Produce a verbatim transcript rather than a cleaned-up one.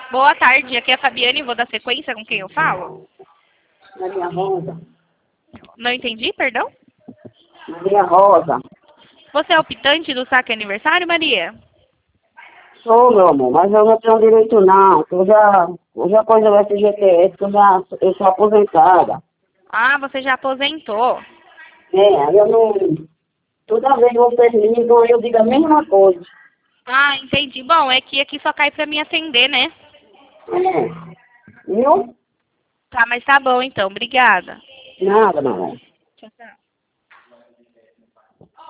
Boa tarde, aqui é a Fabiane, vou dar sequência com quem eu falo. Maria Rosa. Não entendi, perdão? Maria Rosa. Você é optante do saque aniversário, Maria? Sou, meu amor, mas eu não tenho direito não. Eu já, eu já coisa do F G T S, que eu já eu sou aposentada. Ah, você já aposentou. É, aí eu não... Toda vez que vocês ligam, aí eu digo a mesma coisa. Ah, entendi. Bom, é que aqui só cai pra me atender, né? É. Viu? Tá, mas tá bom então, obrigada. Nada, mamãe. Tchau, tchau.